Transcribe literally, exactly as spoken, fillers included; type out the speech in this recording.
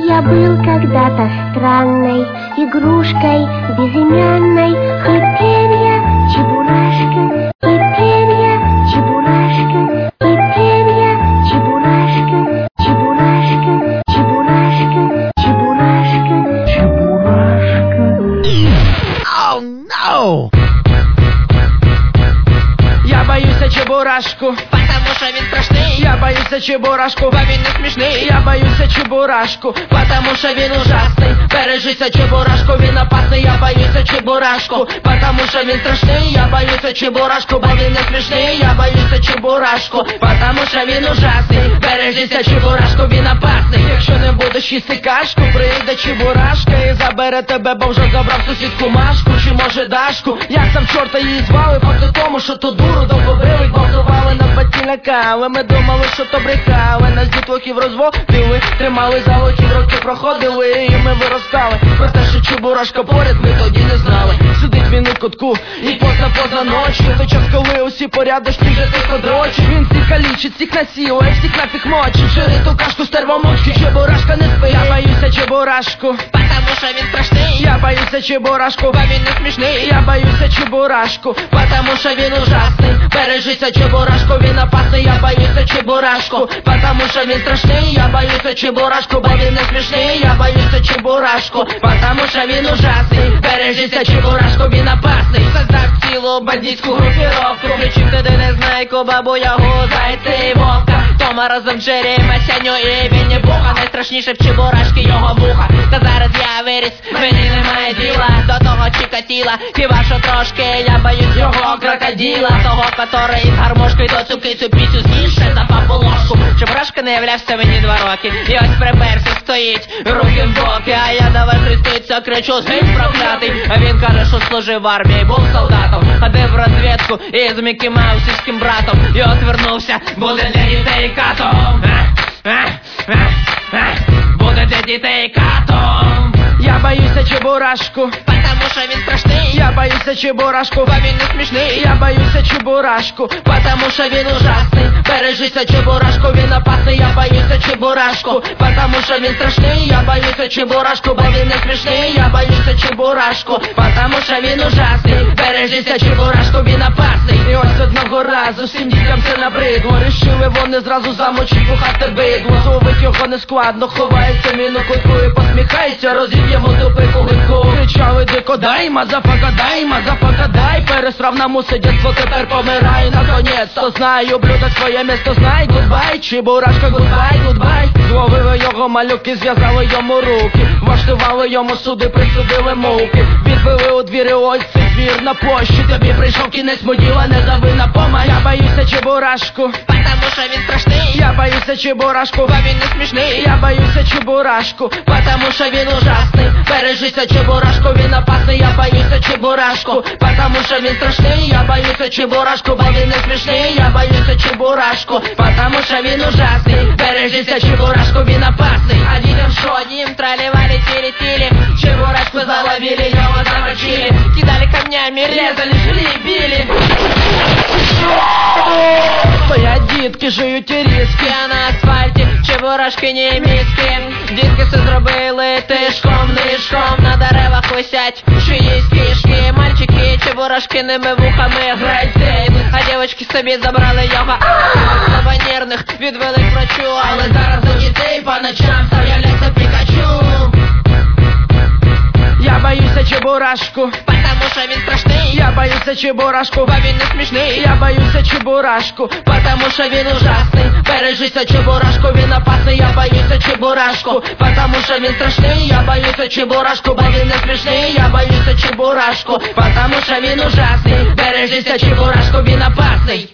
Я был когда-то странной игрушкой безымянной. Теперь я чебурашка, теперь я чебурашка, теперь я чебурашка, чебурашка, чебурашка, чебурашка, чебурашка. Oh no! Я боюсь чебурашку, потому що він страшний. я боюсь чебурашку, бо він не смішний. я боюсь чебурашку, Потому що він ужасний. бережися чебурашку, він опасний. Я боюсь чебурашку, потому що він страшний. Я боюсь чебурашку, бо він не смішний. Я боюсь чебурашку, потому що він ужасний. Бережися чебурашку, він опасний. Якщо не будеш їсти кашку, прийде чебурашка і забере тебе, бо вже забрав сусідку Машку, чи може Дашку. Як там чорта її звали, факт у тому, що то дуру довгобрили, гвалтували на батіляками. Ми думали, що то брехали, нас дітлахів розводили, тримали за лохів, роки проходили і ми виростали. Про те, що чебурашка поряд, ми тоді не знали. Сидить він у кутку і позна поза ночі, в той час, коли усі порядочні вже тихо дрочі. Він всіх калічить, всіх насілує, всіх нафіг мочить. Жири ту кашку стервомочки, чебурашка не спить. Я боюся чебурашку, Потому що він страшний. я боюся чебурашку, бо він не смішний. я боюся чебурашку, потому що він ужасний. Бережися чебурашку, він опасний. Я боюся чебурашку, потому що він страшний. Я боюся чебурашку, бо він не смішний. Я боюся чебурашку, потому що він ужасний. Бережися чебурашку, він опасний. Создав цілу бандитську групіровку, включив туди незнайку, бабу Ягу, зайця і вовка, Тома разом Джері, Масяню і Вінні Пуха. Найстрашніше в чебурашки його вуха. Та зараз я виріс, мені немає діла до того Чикатіла, хіба що трошки я боюсь його крокодила, того, котрий із гармошкою до цю кицю піцю з'їше за папу ложку. Чебурашка не являвся мені два роки, і ось приперся, стоїть, руки в боки, а я давай хреститься, кричу: згинь проклятий. А він каже, що служив в армії, був солдатом, ходив в розвідку із Мікі Маусівським братом, і отвернувся, буде для дітей катом. Буде для дітей катом. Я боюся чебурашку, Потому що він страшний. я боюся чебурашку, бо він не смішний. я боюся чебурашку, потому що він ужасний. Бережися чебурашку, він опасний. Я боюся чебурашку, потому що він страшний. Я боюся чебурашку, бо він не смішний. Я боюся чебурашку, потому що він ужасний. Бережися чебурашку, він опасний. І ось одного разу всім дітям це набридло. Рішили вони зразу замочить пухати бидло. Зловить його не складно, ховається він у кутку і посміхається, розіб'ємо тупи кулику. Кричали дико: дай, мазафака, дай, мазафака, дай. Пересрав на муси дєтство, тепер помирай. Наконець-то знаю блюдо своє місто, знай. Гудбай, чебурашка, гудбай, гудбай. Зловили його малюки, зв'язали йому руки, влаштували йому суди, присудили муки. Відвели у двір, і ось цей двір на площі. Тобі прийшов кінець, муділа, не зави на помай. Я боюся чебурашку, Потому що він страшний. я боюся чебурашку, бо він не смішний. я боюся чебурашку, потому що він ужасний. Бережися чебурашку, він опасний. Я боюся чебурашку, потому що він страшний. Я боюся чебурашку, бо він не смішний. Я боюся чебурашку, потому що він ужасний. Бережися чебурашку, він опасний. А дітям що? Дім трали-вали, тили-тили. Чебурашку заловили, його замочили, кидали камнями, резали, жгли, били. Стоять дітки, жують і різки, Я на асфальті, чебурашки німецькі. Дітки все зробили тишком, нишком. На деревах висять чиїсь кішки. Мальчики, чебурашкиними вухами грають в тейп, а дівочки собі забрали його слабонервних, відвели к врачу. але зараз до дітей по ночам з'являється Пікачу. Я боюся чебурашку, Потому що він страшний. я боюся чебурашку, бо він не смішний. я боюся чебурашку, потому що він ужасний. Бережися чебурашку, він опасний. Я боюся чебурашку, потому що він страшний. Я боюся чебурашку, бо він не смішний. Я боюся чебурашку, потому що він ужасний. Бережися чебурашку, він опасний.